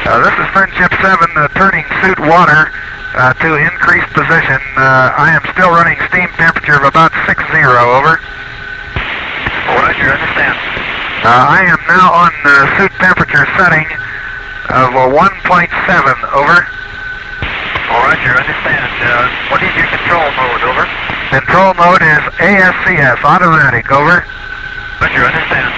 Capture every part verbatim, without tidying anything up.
Uh, this is Friendship seven, uh, turning suit water uh, to increased position. Uh, I am still running steam temperature of about six zero, over. Roger, understand. Uh, I am now on uh, suit temperature setting of uh, one point seven, over. Roger, understand. Uh, what is your control mode, over? Control mode is A S C S, automatic, over. Roger, understand.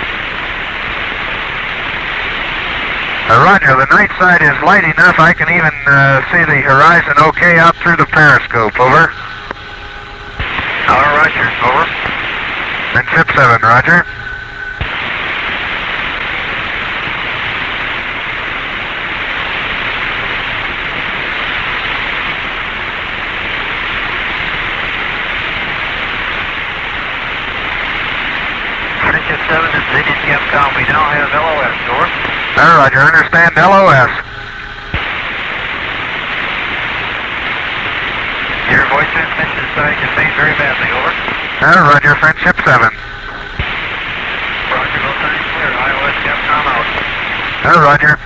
Uh, Roger, the night side is light enough I can even uh, see the horizon okay out through the periscope, over. Uh, roger, over. Friendship seven, roger. Friendship seven, this is Indian Capcom. We now have L O S, over. Uh, roger, understand L O S. Your voice transmission is starting to fade very badly, over. Uh, roger, Friendship seven. Roger, both sides clear. I O S Capcom out. Uh, roger.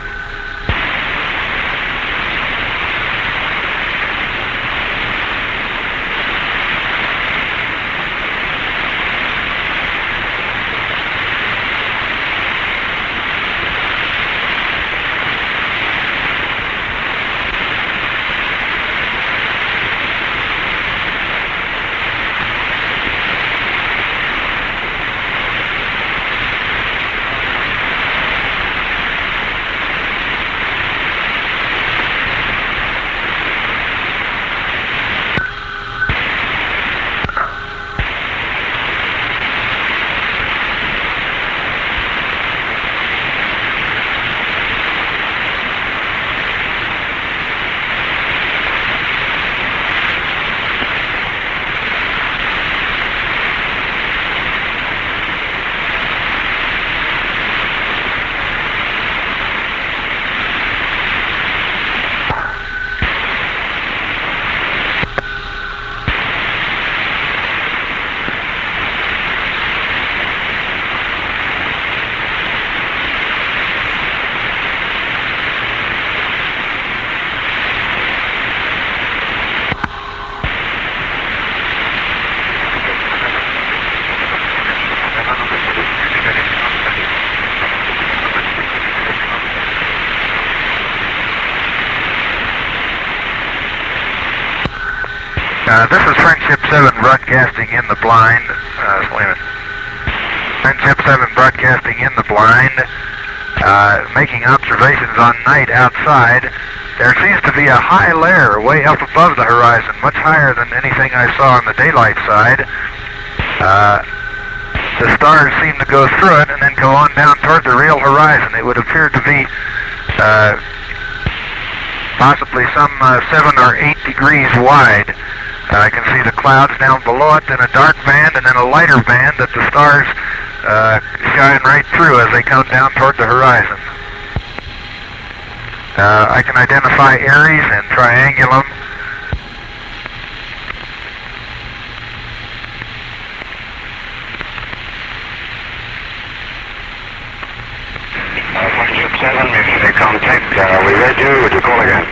Uh, this is Friendship seven broadcasting in the blind. Uh, wait a minute. Friendship seven broadcasting in the blind, uh, making observations on night outside. There seems to be a high layer way up above the horizon, much higher than anything I saw on the daylight side. Uh, the stars seem to go through it and then go on down toward the real horizon. It would appear to be uh, possibly some uh, seven or eight degrees wide. Uh, I can see the clouds down below it, then a dark band, and then a lighter band that the stars uh, shine right through as they come down toward the horizon. Uh, I can identify Aries and Triangulum. Uh, Friendship seven, Monsieur Comtech. Uh, we read you. Would you call again?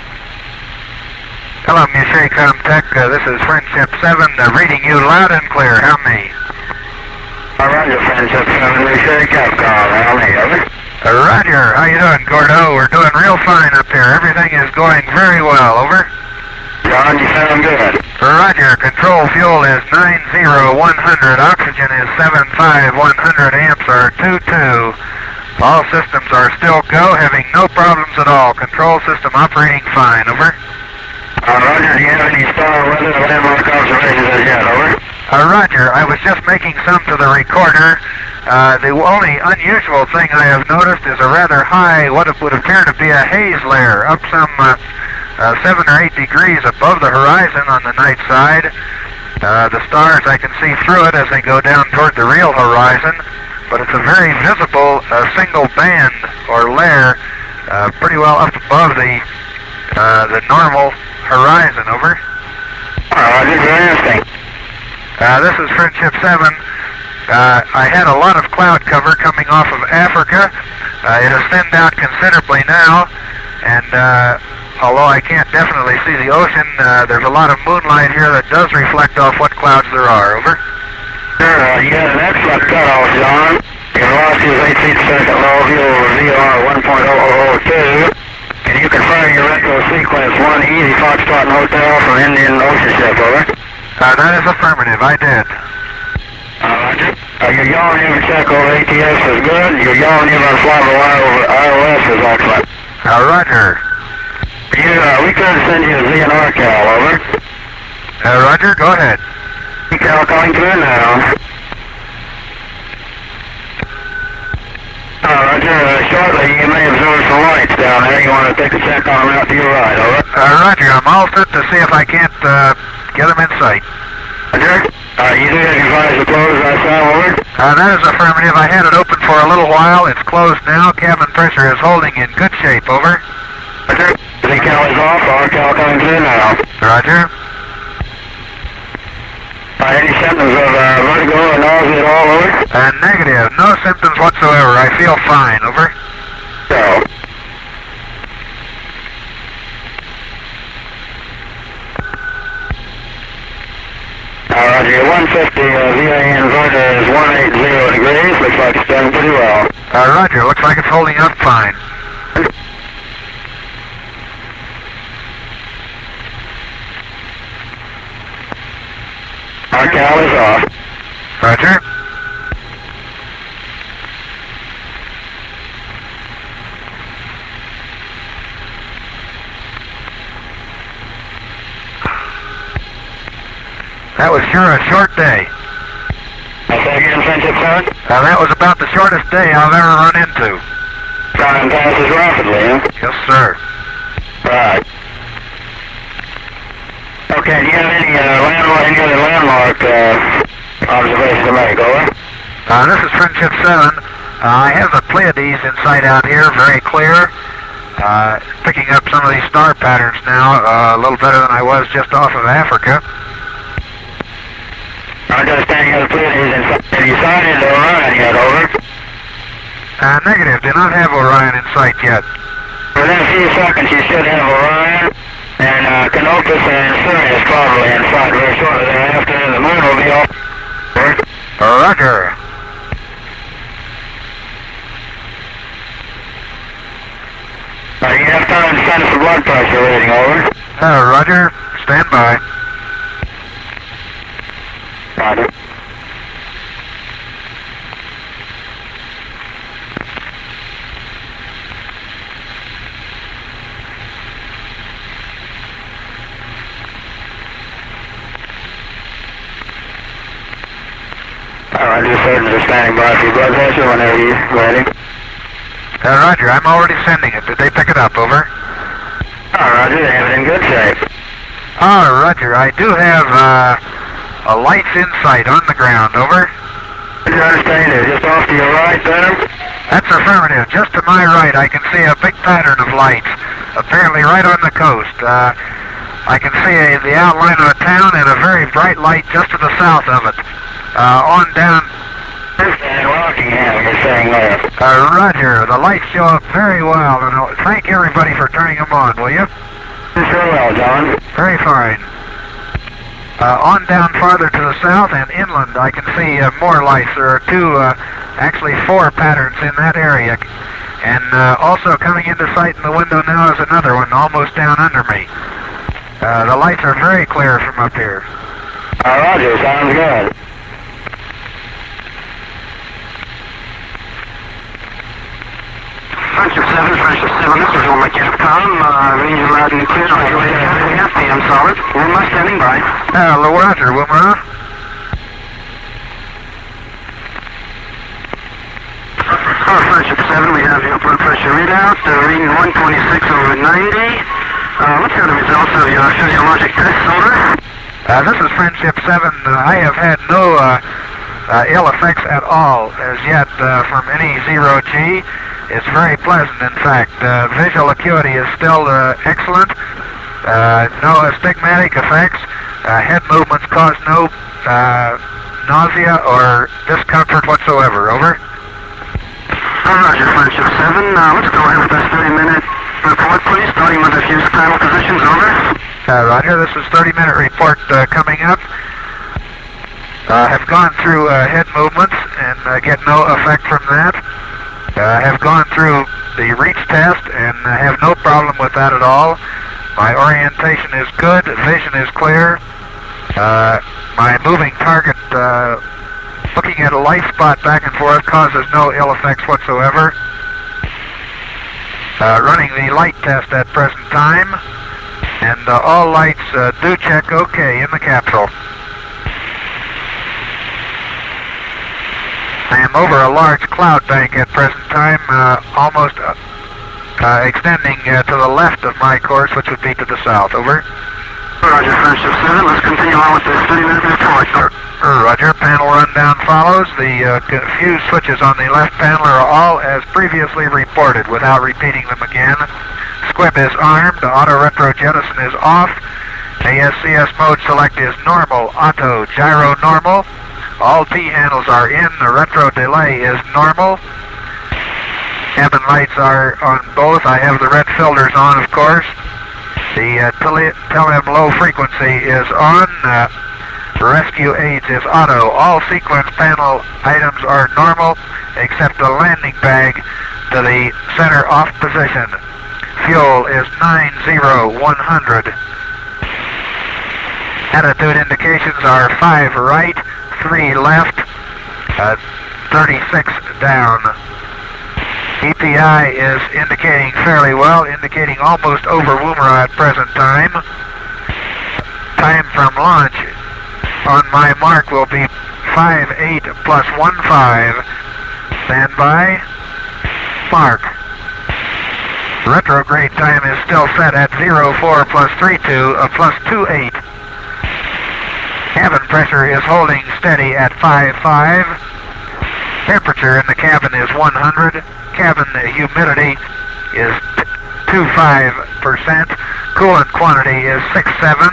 Hello, Monsieur Comtech. Uh, this is Friendship seven, uh, reading you loud and clear. How many? Uh, roger, Friendship seven, Monsieur Capcom. How many, over? Uh, roger. How you doing, Gordo? We're doing real fine up here. Everything is going very well. Over. John, you sound good. Roger. Control fuel is nine zero one hundred. Oxygen is seven five one hundred. Amps are two two. All systems are still go, having no problems at all. Control system operating fine. Over. Uh, roger, do you have any star weather landmark observations as yet, over? Uh, roger, I was just making some to the recorder. Uh, the only unusual thing I have noticed is a rather high, what it would appear to be a haze layer, up some uh, uh, seven or eight degrees above the horizon on the night side. Uh, the stars, I can see through it as they go down toward the real horizon, but it's a very visible uh, single band or layer, uh, pretty well up above the uh, the normal horizon. Over. Uh, this is interesting. Uh, this is Friendship seven. Uh, I had a lot of cloud cover coming off of Africa. Uh, it has thinned out considerably now. And uh, although I can't definitely see the ocean, uh, there's a lot of moonlight here that does reflect off what clouds there are. Over. Sure, uh, you got an excellent cutoff, John. Your velocity is eight feet per second low, view over V R one point zero zero zero two. Can you confirm your retro sequence one Easy Foxtrot and Hotel from Indian Ocean Ship, over? Uh, that is affirmative, I did. Uh, Roger. Uh, your yaw near check over A T S is good. Your yaw near on flyby wire over I O S is excellent. Uh, roger. You, uh, we could send you a Z N R cal, over. Uh, roger, go ahead. Cal calling through now. Uh, roger, uh, shortly you may observe some lights down there. You want to take a check on them out to your right, over? Uh, roger, I'm all set to see if I can't uh, get them in sight. Roger. Uh, you do have your visor closed, I saw, over? Uh, that is affirmative. I had it open for a little while. It's closed now. Cabin pressure is holding in good shape, over. Roger. Z cal is off. R cal coming through now. Roger. Uh, any symptoms of uh, vertigo or nausea at all, over? Uh, negative. No symptoms whatsoever. I feel fine, over. So. Uh, roger, your one fifty uh, V A inverter is one eighty degrees. Looks like it's doing pretty well. Uh, roger. Looks like it's holding up fine. R cal is off. Roger. That was sure a short day. I say again, Friendship seven? Uh, that was about the shortest day I've ever run into. Time passes rapidly, huh? Yes, sir. Right. Okay, do you have any, uh, landmark, any other landmark uh, observations to make, over? Uh, this is Friendship seven. Uh, I have the Pleiades in sight out here, very clear. Uh, picking up some of these star patterns now, uh, a little better than I was just off of Africa. I understand you have the Pleiades in sight. Have you sighted Orion yet, over? Uh, negative. Do not have Orion in sight yet. Within a few seconds you should have Orion, and uh, Canopus and Sirius probably in sight very shortly thereafter, and the moon will be off. Roger. Uh, you have time to send us a blood pressure reading, over? Uh, roger. Stand by. Roger. Alright, your surgeons are standing by for your blood pressure whenever you're ready. Uh, roger. I'm already sending it. Did they pick it up, over? Oh, roger, they have it in good shape. Oh, roger. I do have uh, a lights in sight on the ground, over. Did you understand it? Just off to your right there? That's affirmative. Just to my right, I can see a big pattern of lights, apparently right on the coast. Uh, I can see a, the outline of a town and a very bright light just to the south of it. Uh, on down... And Rockingham, you're saying there. Uh, roger. The lights show up very well, and I'll thank everybody for turning them on, will you? Sure well, John. Very fine. Uh, on down farther to the south and inland, I can see uh, more lights. There are two, uh, actually four patterns in that area. And uh, also coming into sight in the window now is another one, almost down under me. Uh, the lights are very clear from up here. Uh, roger, sounds good. Friendship seven, Friendship seven, this is Wilma Capcom, uh, reading you loud and clear, F P M solid. Wilma standing by. Uh, roger, Wilma. Oh, Friendship seven, we have your blood pressure readout, uh, reading one twenty-six over ninety. Uh, let's have the results of your physiologic tests, over. Uh, this is Friendship seven. Uh, I have had no uh, uh, ill effects at all as yet uh, from any zero G. It's very pleasant, in fact. Uh, visual acuity is still uh, excellent. Uh, no astigmatic effects. Uh, head movements cause no uh, nausea or discomfort whatsoever. Over. Oh, roger, Friendship seven. Uh, let's go ahead with this thirty minute Report, please, starting with the fuse panel positions, over. Uh, Roger, this is thirty minute report uh, coming up. Uh, have gone through uh, head movements and uh, get no effect from that. Uh, have gone through the reach test and uh, have no problem with that at all. My orientation is good, vision is clear. Uh, my moving target, uh, looking at a light spot back and forth, causes no ill effects whatsoever. Uh, running the light test at present time, and uh, all lights uh, do check okay in the capsule. I am over a large cloud bank at present time, uh, almost uh, uh, extending uh, to the left of my course, which would be to the south. Over. Roger, Friendship seven. Let's continue on with this thirty minute report. Uh, Roger. Panel rundown follows. The uh, fuse switches on the left panel are all as previously reported without repeating them again. Squib is armed. Auto retro jettison is off. A S C S mode select is normal. Auto gyro normal. All T-handles are in. The retro delay is normal. Cabin lights are on both. I have the red filters on, of course. The uh, Telem low frequency is on. Uh, rescue aids is auto. All sequence panel items are normal, except the landing bag to the center off position. Fuel is nine zero one hundred. Attitude indications are five right, three left, uh, thirty-six down. E P I is indicating fairly well, indicating almost over Woomera at present time. Time from launch on my mark will be five eight plus one five. Stand by. Mark. Retrograde time is still set at zero four plus three two, uh, plus two eight. Cabin pressure is holding steady at five five. Temperature in the cabin is one hundred. Cabin humidity is twenty-five percent. Coolant quantity is six seven.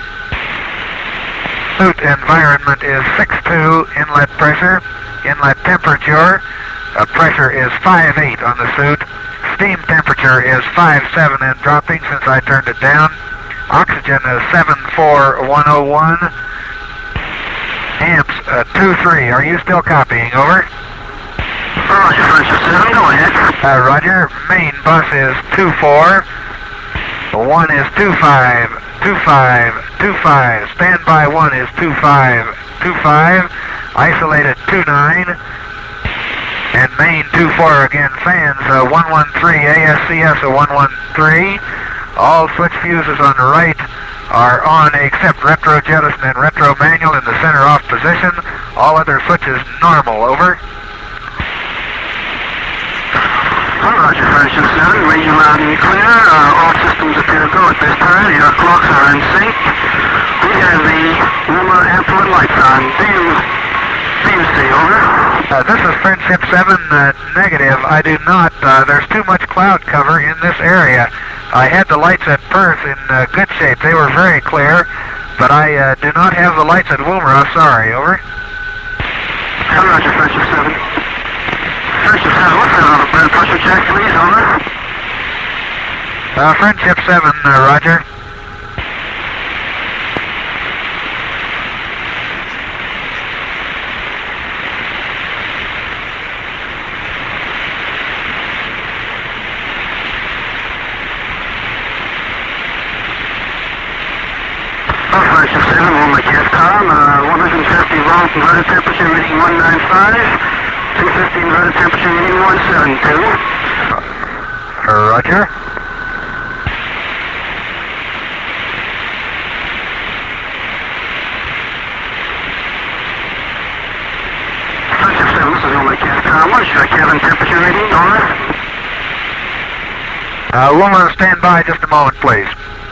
Suit environment is six two. Inlet pressure. Inlet temperature. Uh, pressure is five eight on the suit. Steam temperature is five seven and dropping since I turned it down. Oxygen is seven four one oh one. Amps uh, two three. Are you still copying? Over. Roger, Friendship seven. Go ahead. Uh, Roger. Main bus is two four. One is two five. two five. two five. Standby one is two five. two five. Isolated two nine. And main two four again. Fans uh, one one three. A S C S a one one three. All switch fuses on the right are on except retro jettison and retro manual in the center off position. All other switches normal. Over. Roger, Friendship seven. Reading loud and clear. Uh, all systems appear to go at this time. Your clocks are in sync. We have the Woomera amplitude lights on. Do you, do you see? Over. Uh, this is Friendship seven, uh, negative. I do not. Uh, there's too much cloud cover in this area. I had the lights at Perth in uh, good shape. They were very clear, but I uh, do not have the lights at Woomera. Sorry. Over. Roger, Friendship seven. Friendship seven, what's that on the blood pressure check, please? Over. Uh, Friendship seven, uh, Roger. Friendship seven, Woomera Capcom, uh, one hundred fifty volt inverted temperature reading one ninety-five, two fifty inverted temperature reading one seventy-two. Uh, Roger. Friendship seven, this is Woomera Capcom, what's your cabin temperature reading? Over. Uh, Woomera, stand by just a moment, please.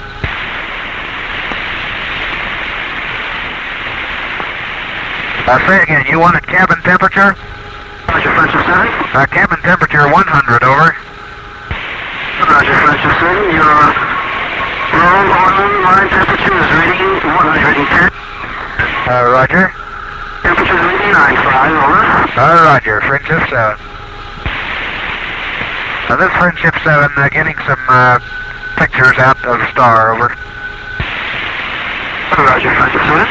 Uh, say again, you wanted cabin temperature? Roger, Friendship seven. Uh, cabin temperature one hundred, over. Roger, Friendship seven. Your roll on line temperature is reading one hundred ten. Uh, Roger. Temperature is reading ninety-five, over. Uh, Roger, Friendship seven. Uh, this is Friendship seven, uh, getting some uh, pictures out of the star, over. Roger, Friendship seven.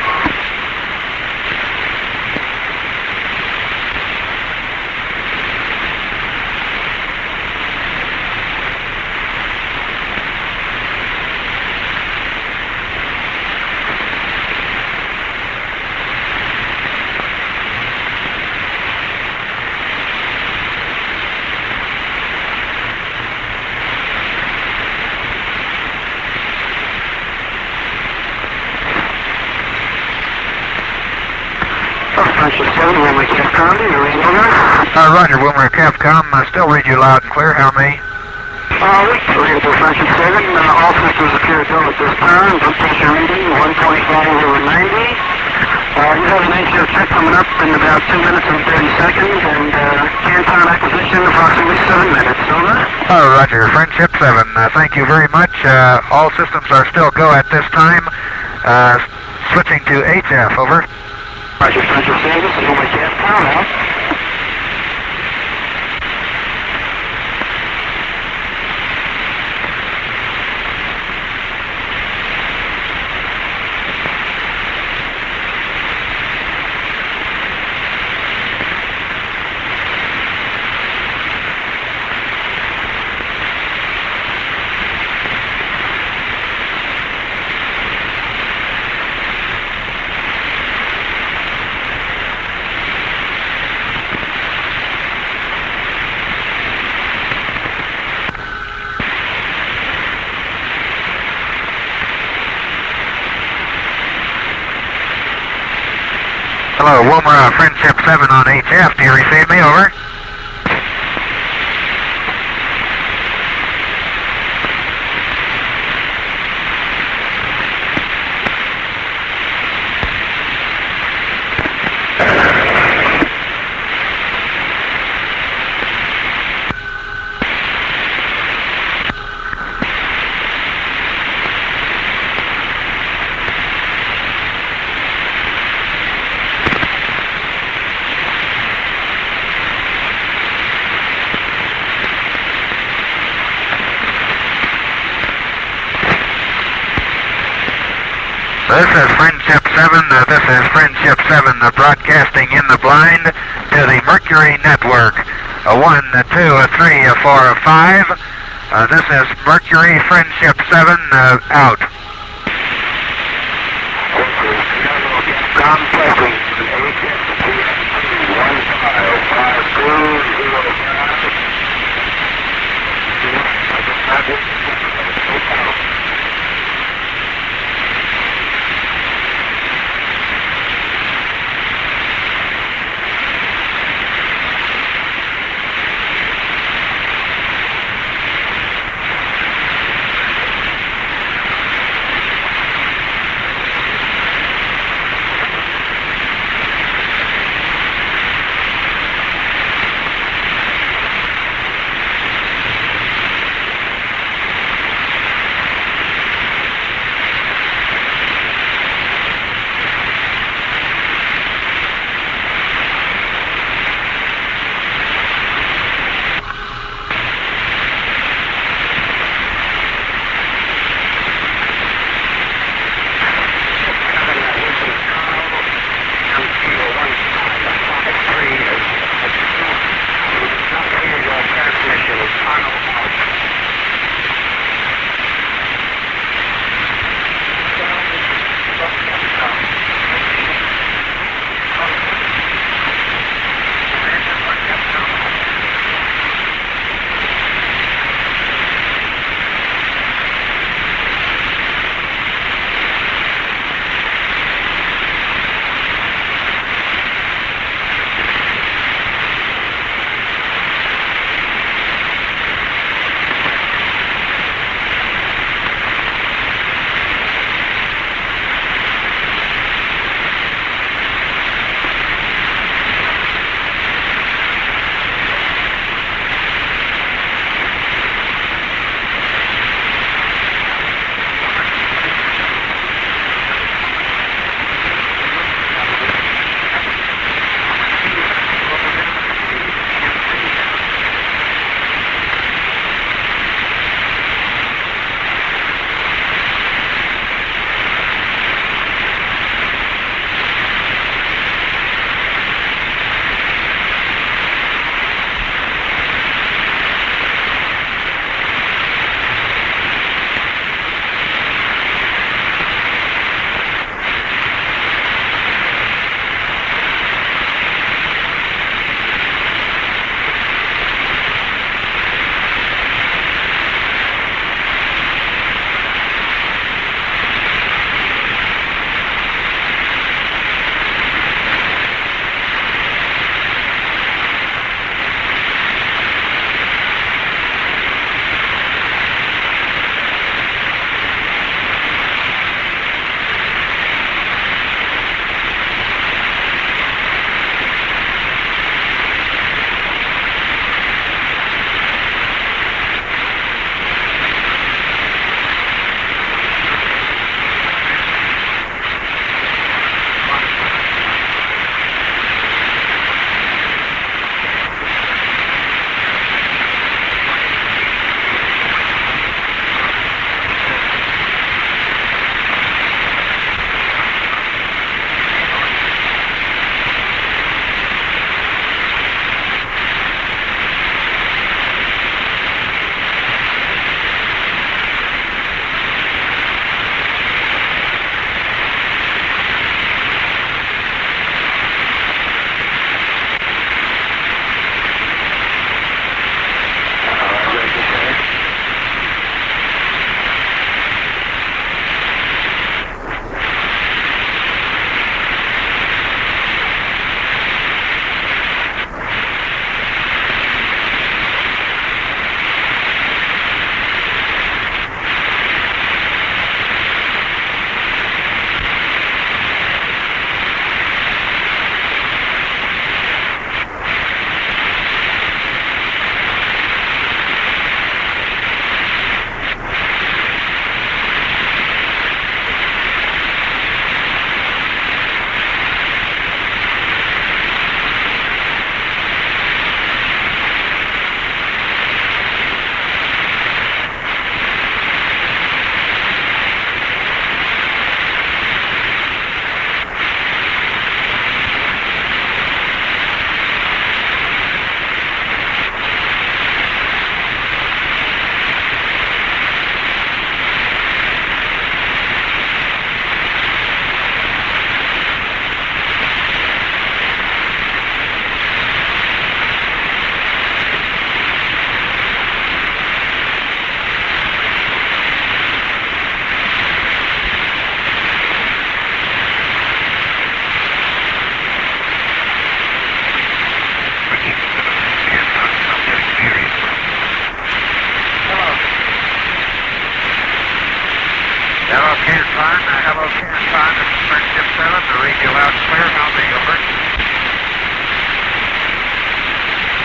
Friendship seven, Wilmer Capcom, do you read over? Uh, Roger, Wilmer Capcom, I still read you loud and clear. How many? Uh, readable Friendship seven, uh, all systems appear to go at this time. Blood pressure reading one twenty-five over ninety. Uh, you have an A C O check coming up in about two minutes and thirty seconds, and uh, can time acquisition approximately seven minutes. Over. Oh, Roger, Friendship seven, uh, thank you very much. Uh, all systems are still go at this time. Uh, switching to H F, over. Roger, Friendship seven, this is Wilmer Capcom, out. Hello, Wilmer, uh, Friendship seven on H F. Do you receive me? Over. This is Friendship seven, uh, this is Friendship seven, uh, broadcasting in the blind to the Mercury Network. A one, a two, a three, a four, a five. Uh, this is Mercury Friendship seven, uh, out.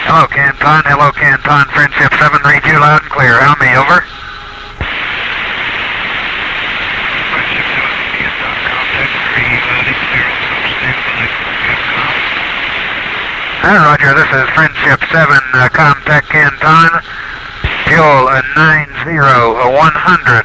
Hello, Canton. Hello, Canton. Friendship seven, read you loud and clear. How me, over? Friendship seven, Canton, contact three, loading zero, stand by, Capcom. Uh, Roger, this is Friendship seven, uh, contact Canton. Fuel uh, nine zero one hundred.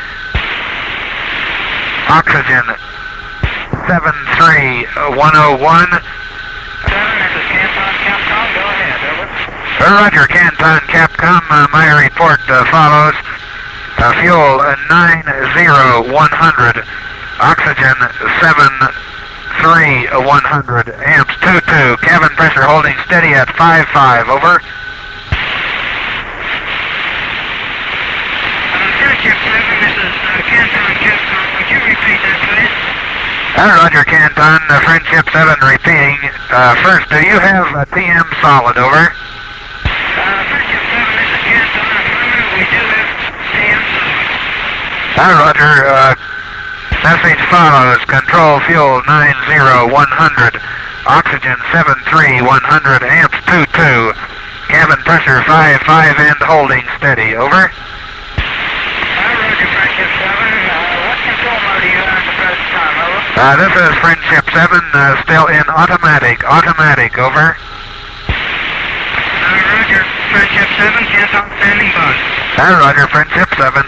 Oxygen seven three one oh one. seven, this is Canton, Capcom, go ahead, over. Uh, Roger, Canton, Capcom, uh, my report uh, follows. Uh, fuel uh, nine zero one hundred. Oxygen seven three one hundred. Amps two two. Cabin pressure holding steady at five five, over. Friendship seven, this is uh, Canton, Capcom. Would you repeat that, please? Uh, Roger, Canton. Uh, Friendship seven repeating. Uh, first, do you have a T M solid, over? Uh, Friendship seven, this is Canton. Affirmative, we do have T M solid. Uh, Roger. Uh, message follows. Control fuel nine zero one hundred. Oxygen seven three one hundred. Amps two two. Cabin pressure five five and holding steady, over. Roger, Friendship seven. Uh, what control mode are you on at the present time, over? Uh, this is Friendship seven, uh, still in automatic. Automatic, over. Uh, Roger, Friendship seven, Canton standing by. Uh, Roger, Friendship seven.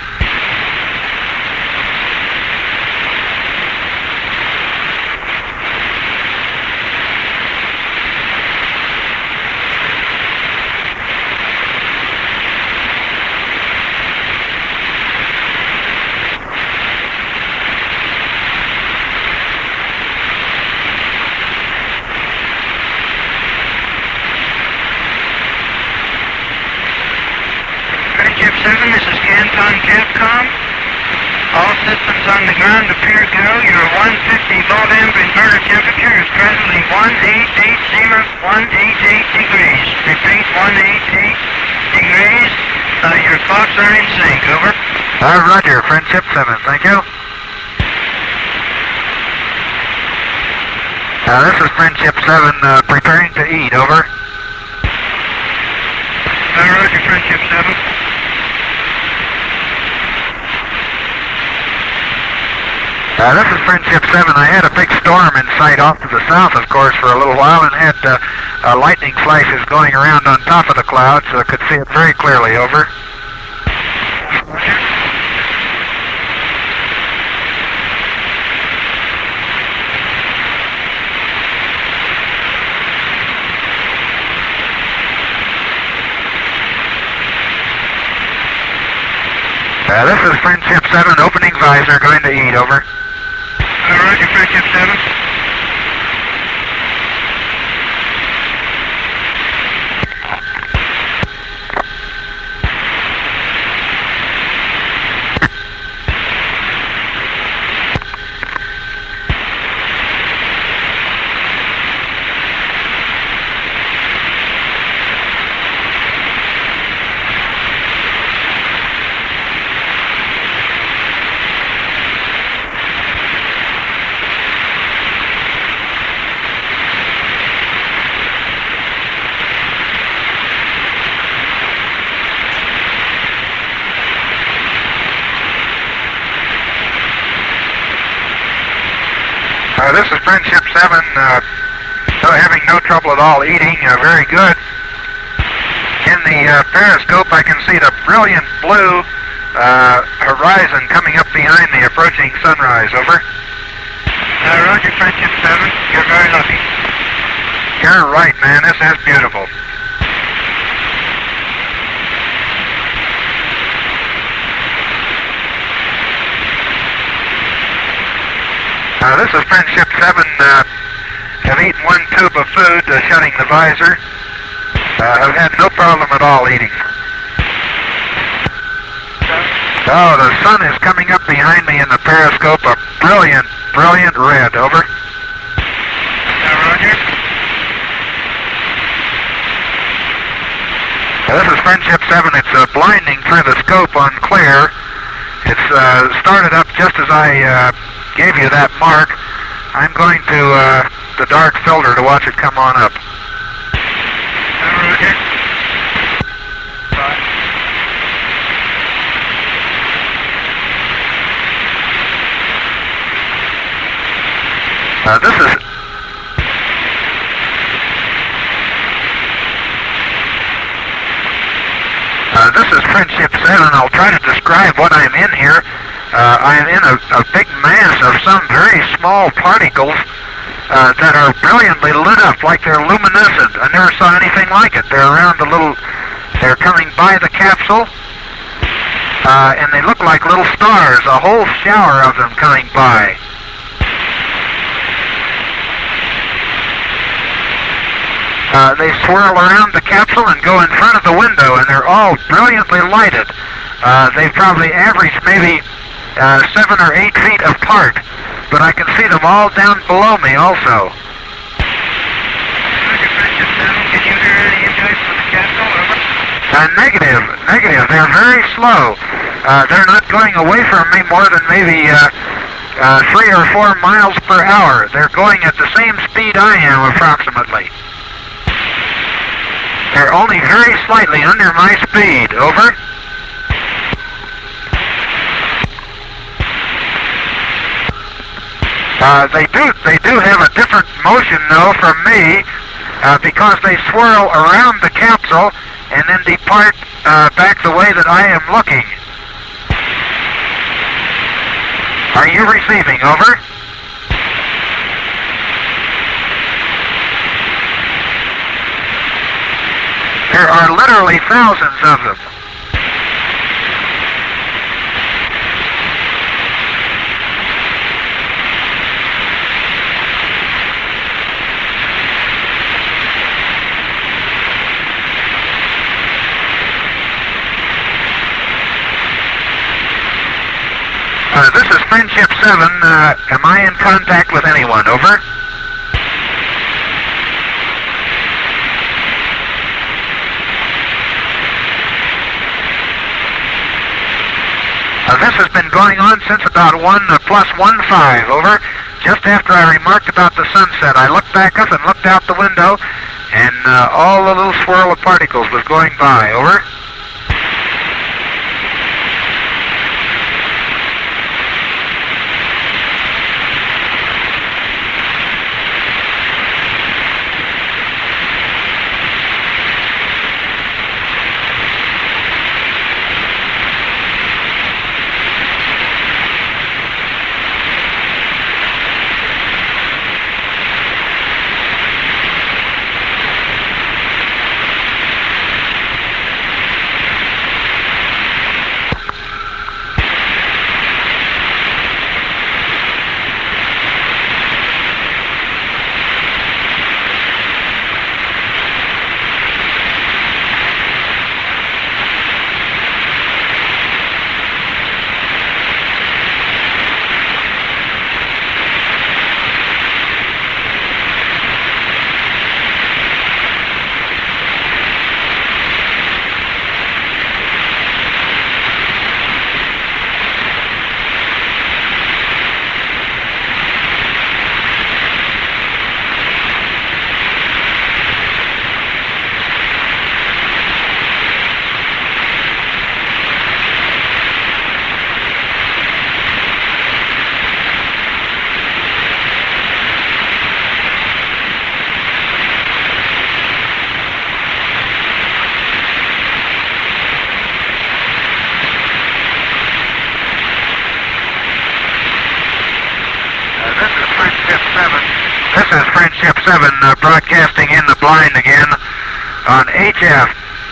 Friendship seven, this is Canton, Capcom. All systems on the ground appear go. Your one fifty volt amp inverter temperature is presently one eight eight zero, one eight eight degrees. Repeat, one eight eight degrees. Uh, your clocks are in sync, over. Uh, Roger, Friendship seven, thank you. Uh, this is Friendship seven, uh, preparing to eat, over. Uh, Roger, Friendship seven. Uh, this is Friendship seven. I had a big storm in sight off to the south, of course, for a little while, and had uh, uh, lightning flashes going around on top of the clouds, so I could see it very clearly, over. Uh, this is Friendship seven, opening visor, going to eat, over. Uh, Roger, Friendship seven. Uh, this is Friendship seven, uh, no, having no trouble at all eating, uh, very good. In the uh, periscope, I can see the brilliant blue uh, horizon coming up behind the approaching sunrise, over. Uh, Roger, Friendship seven. You're very lucky. You're right, man, this is beautiful. Uh, this is Friendship seven, uh, have eaten one tube of food, uh, shutting the visor. Uh, have had no problem at all eating. Oh, the sun is coming up behind me in the periscope, a brilliant, brilliant red, over. Uh, Roger. Uh, this is Friendship seven, it's uh, blinding through the scope on clear. It's uh, started up just as I uh, gave you that mark. I'm going to uh, the dark filter to watch it come on up. Uh, Uh, this is uh, this is Friendship seven. I'll try to describe what I'm in here. Uh, I'm in a, a big mass of some very small particles uh, that are brilliantly lit up, like they're luminescent. I never saw anything like it. They're around the little. They're coming by the capsule, uh, and they look like little stars. A whole shower of them coming by. Uh, they swirl around the capsule and go in front of the window, and they're all brilliantly lighted. Uh, they probably average maybe uh, seven or eight feet apart, but I can see them all down below me also. Can you hear any insights from the capsule? Over. Uh, negative, negative. They're very slow. Uh, they're not going away from me more than maybe uh, uh, three or four miles per hour. They're going at the same speed I am, approximately. They're only very slightly under my speed. Over. Uh, they do they do have a different motion, though, from me, uh, because they swirl around the capsule and then depart uh, back the way that I am looking. Are you receiving? Over. There are literally thousands of them. Uh, this is Friendship seven. Uh, am I in contact with anyone? Over. Uh, this has been going on since about one uh, plus one five. Over. Just after I remarked about the sunset, I looked back up and looked out the window, and uh, all the little swirl of particles was going by. Over. This is Friendship seven uh, broadcasting in the blind again on H F.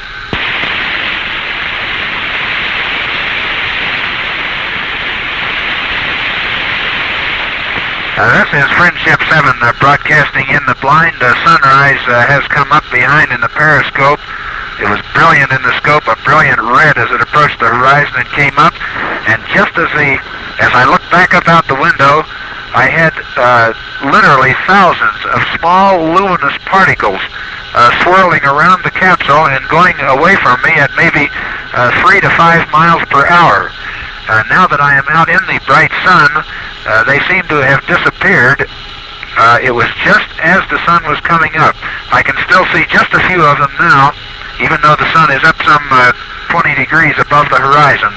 Uh, this is Friendship seven uh, broadcasting in the blind. Uh, sunrise uh, has come up behind in the periscope. It was brilliant in the scope, a brilliant red as it approached the horizon and came up. And just as the as I looked back up out the window, I had uh, literally thousands of small luminous particles uh, swirling around the capsule and going away from me at maybe uh, three to five miles per hour. Uh, now that I am out in the bright sun, uh, they seem to have disappeared. Uh, it was just as the sun was coming up. I can still see just a few of them now, even though the sun is up some uh, twenty degrees above the horizon.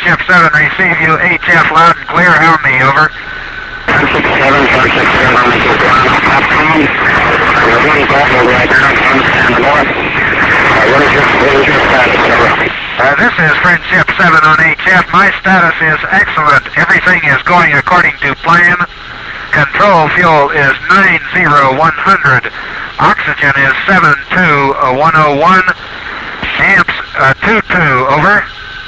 Friendship seven, receive you H F loud and clear. How me, over? one six seven, one six seven, this is ground off Capcom. We're really baffled right now, I understand the north. Uh, what is your, what is your status, over? Uh, this is Friendship seven on H F. My status is excellent. Everything is going according to plan. Control fuel is nine zero one hundred. Oxygen is seven two one oh one. Amps uh, two two, over.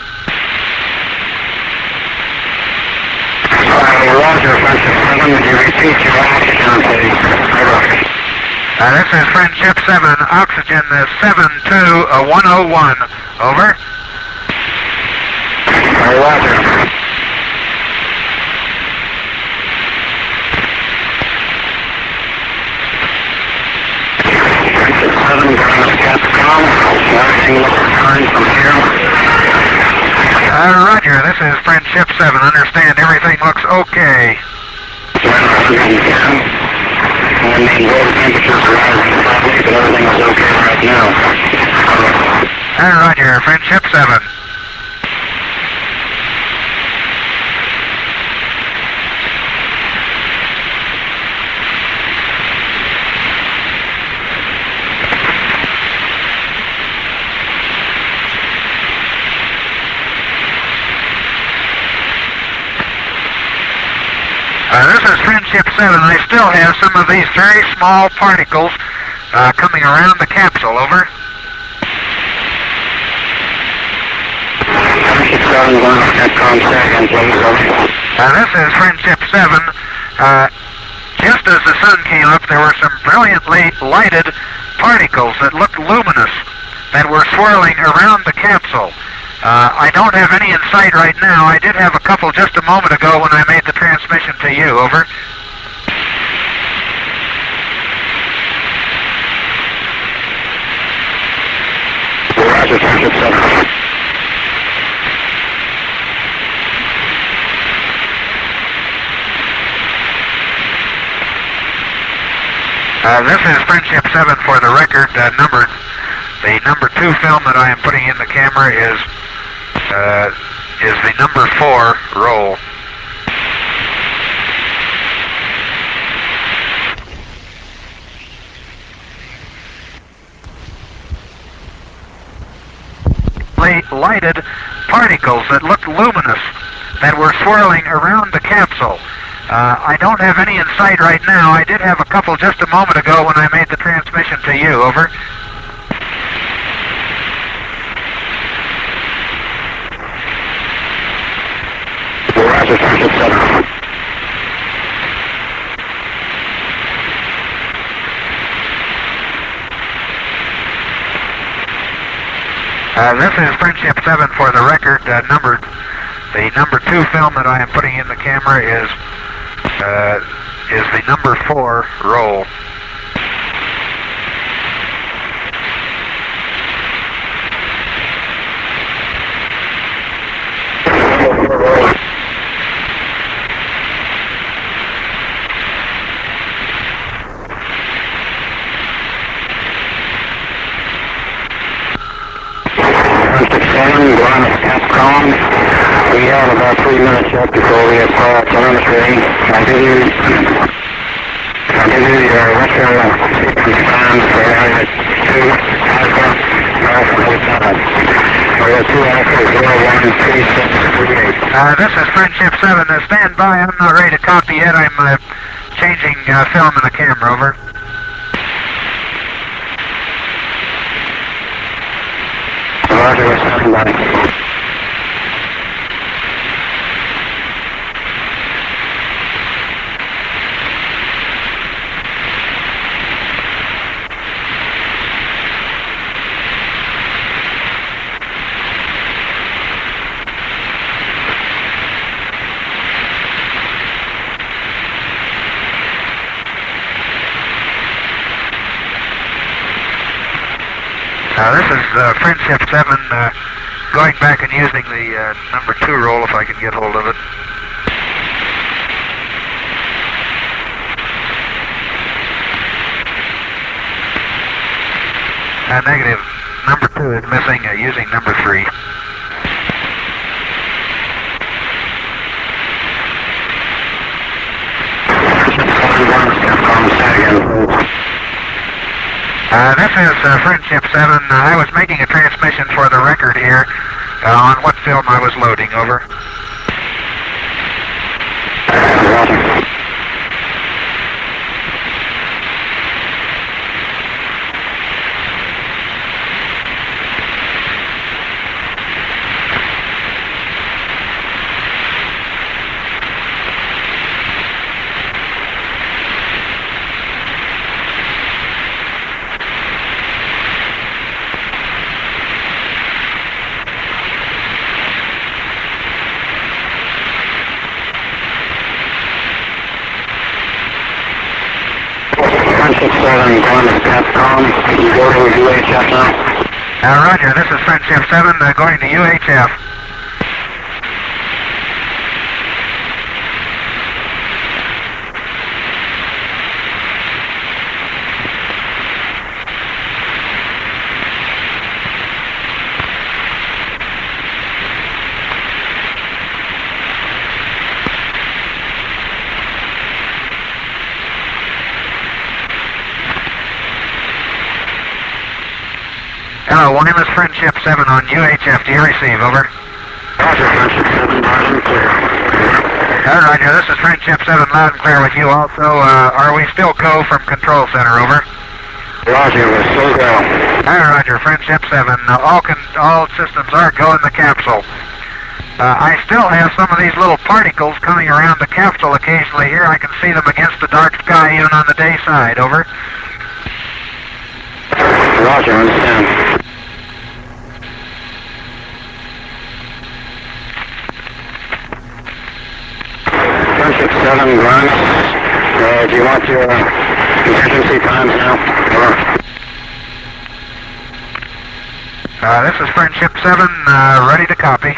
Uh, Roger, Friendship seven, would you repeat your oxygen, please? Over. Uh, this is Friendship seven. Oxygen is seven two one oh one, over. Uh, Roger. seven, ground Capcom. Everything looks fine from here. Uh, Roger, this is Friendship seven. Understand everything looks okay. one ten. And the water temperatures are rising slightly, but everything is okay right now. Uh, Roger, Friendship seven. Uh, this is Friendship seven. I still have some of these very small particles uh, coming around the capsule, over. Friendship seven, going to Capcom second, please, over. Uh, this is Friendship seven. Uh, just as the sun came up, there were some brilliantly lighted particles that looked luminous that were swirling around the capsule. Uh, I don't have any in sight right now. I did have a couple just a moment ago when I made the transmission to you, over. Roger, Friendship seven. Uh, this is Friendship seven for the record. Uh, number, the number two film that I am putting in the camera is uh, is the number four roll. Lighted particles that looked luminous that were swirling around the capsule. Uh, I don't have any in sight right now. I did have a couple just a moment ago when I made the transmission to you, over. Roger, Friendship seven. Uh, this is Friendship seven for the record. Uh, number, the number two film that I am putting in the camera is uh, is the number four roll. Capcom. We have about three minutes left before we have quiet telemetry. I give you, I give you your retro sequence times for area two Alpha, Alpha Hotel. Area two Alpha zero one three six three eight. Uh, this is Friendship seven. Uh, stand by. I'm not ready to copy yet. I'm uh, changing uh, film in the camera, over. Roger, we're standing by. Uh, this is uh, Friendship seven, uh, going back and using the uh, number two roll if I can get hold of it. Uh, negative. Number two is missing, uh, using number three. again, please. Uh, this is uh, Friendship seven. Uh, I was making a transmission for the record here uh, on what film I was loading. Over. Roger. Friendship seven, Garmin Capcom, you go to U H F now? Uh, roger, this is Friendship seven uh, going to U H F. Hello, Wireless Friendship seven on U H F. Do you receive? Over. Roger, Friendship seven, loud and clear. Uh, roger, this is Friendship seven, loud and clear with you also. Uh, are we still go from Control Center? Over. Roger, we're still go. Uh, roger, Friendship seven. Uh, all, con all systems are go in the capsule. Uh, I still have some of these little particles coming around the capsule occasionally here. I can see them against the dark sky even on the day side. Over. Roger, understand. Friendship seven, Grimes. Uh, do you want your contingency times now? Over. Uh, this is Friendship seven, uh, ready to copy.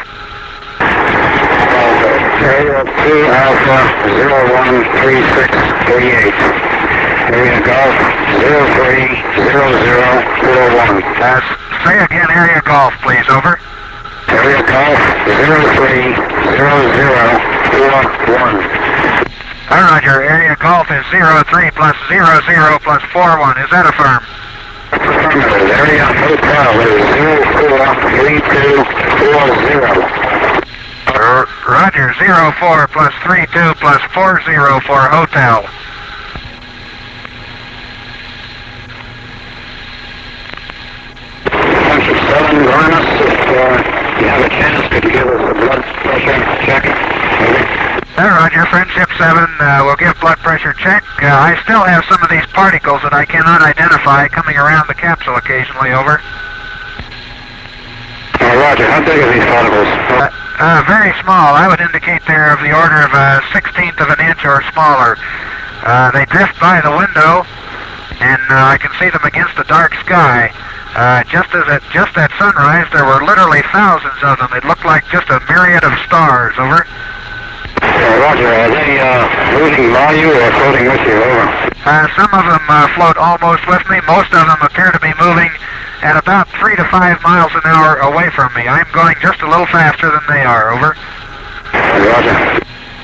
Area two Alpha zero one three six three eight. Area Golf zero three zero zero four one. Uh, say again, area golf, please. Over. Area Golf zero three zero zero four one. Uh, roger, area golf is zero three plus zero zero plus four one. Is that a firm? That's affirmative. Area Hotel is zero four three two four zero. R roger, zero four plus three two plus four zero for hotel. Friendship seven, Garnis, if uh, you have a chance, could you give us a blood pressure check? Over. Uh, roger, Friendship seven, uh, we'll give blood pressure check. Uh, I still have some of these particles that I cannot identify coming around the capsule occasionally. Over. Uh, Roger, how big are these particles? Uh, uh, very small. I would indicate they're of the order of a sixteenth of an inch or smaller. Uh, they drift by the window, and uh, I can see them against the dark sky. Uh, just as at just at sunrise, there were literally thousands of them. It looked like just a myriad of stars. Over. Uh, Roger, are they uh, moving by you or floating with you? Over. Uh, some of them uh, float almost with me. Most of them appear to be moving at about three to five miles an hour away from me. I'm going just a little faster than they are. Over. Roger.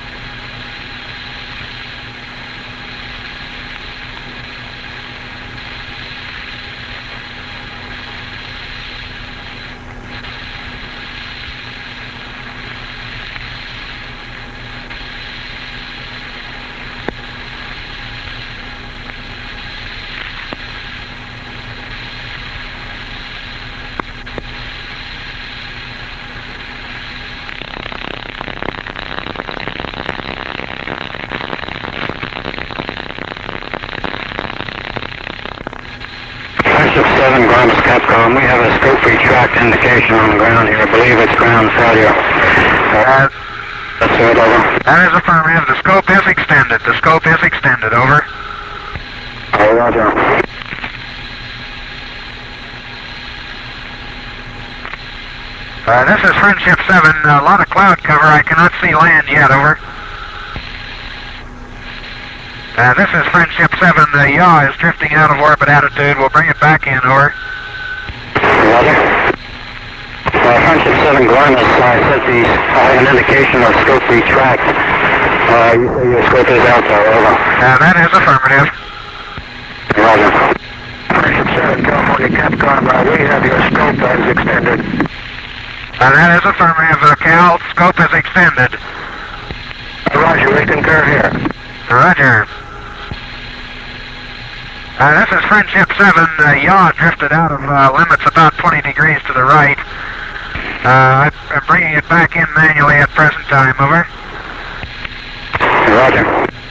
seven, Grimes Capcom. We have a scope retract indication on the ground here. I believe it's ground failure. Uh, that's it, over. That is affirmative. The scope is extended. The scope is extended. Over. Oh, roger. Uh, this is Friendship seven. A lot of cloud cover. I cannot see land yet. Over. Uh, this is Friendship seven. The yaw is drifting out of orbit attitude. We'll bring it back in. Over. Roger. Uh, Friendship seven, Garnis, I said the, I have an indication of scope retract. Uh, you say your scope is out there. Over. Uh, that is affirmative. Roger. Friendship seven, California Capcom, uh, we have your scope as extended. Uh, that is affirmative, uh, Cal. Scope is extended. Uh, Roger, we concur here. Roger. Uh, this is Friendship seven. Uh, yaw drifted out of uh, limits about twenty degrees to the right. Uh, I'm bringing it back in manually at present time. Over. Roger.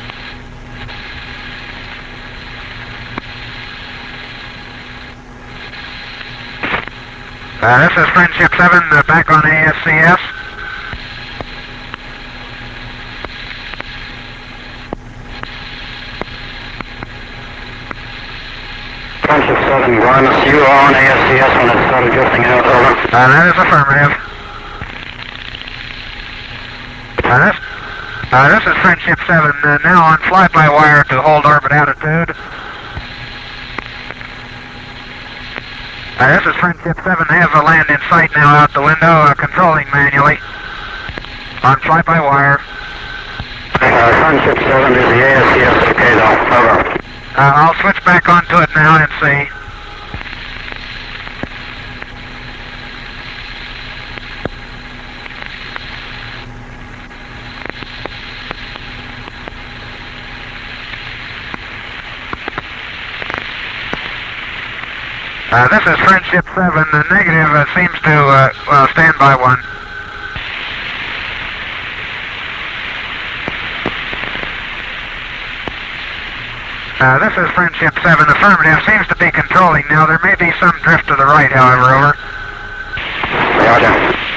Uh, this is Friendship seven, uh, back on A S C S. Friendship seven, Guaymas, you are on A S C S when it started drifting out, over. Uh, that is affirmative. Uh, this, uh, this is Friendship seven, uh, now on fly-by-wire to hold orbit altitude. Uh, this is Friendship seven, has a land in sight now out the window, uh, controlling manually. On fly-by-wire. Uh, Friendship seven is the A S C S okay though, over. Uh, I'll switch back onto it now and see. Uh, this is Friendship seven, the negative uh, seems to, uh, well, stand by one. Uh, this is Friendship seven, affirmative, seems to be controlling now. There may be some drift to the right, however, over. Roger.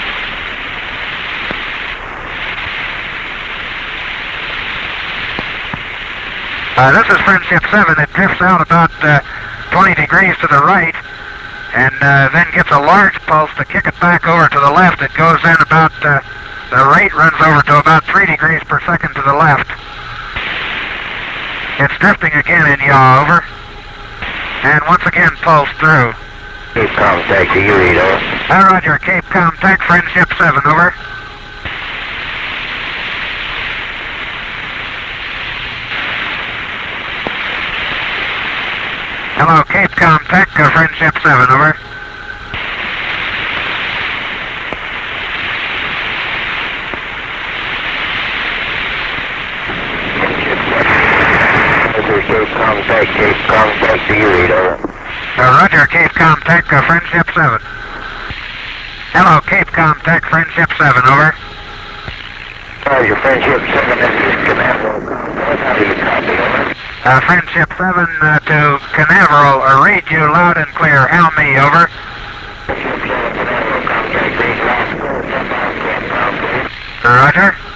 Uh, this is Friendship seven, it drifts out about uh, twenty degrees to the right, and uh, then gets a large pulse to kick it back over to the left. It goes in about, uh, the rate runs over to about three degrees per second to the left. It's drifting again in yaw, over. And once again pulse through. Cape contact to you, read, over. Uh, Roger, Cape contact, Friendship seven, over. Hello, Cape contact, uh, Friendship seven, over. Cape contact, Cape contact to you, read, over. Uh, Roger, Cape contact, uh, Friendship seven. Hello, Cape contact, Friendship seven, over. Roger, Friendship seven, this is Canaveral contact, how do you copy, over? Uh, Friendship seven uh, to Canaveral, uh, read you loud and clear, how me, over. Friendship seven, Canaveral contact, read last call, step out, Cape contact. Roger.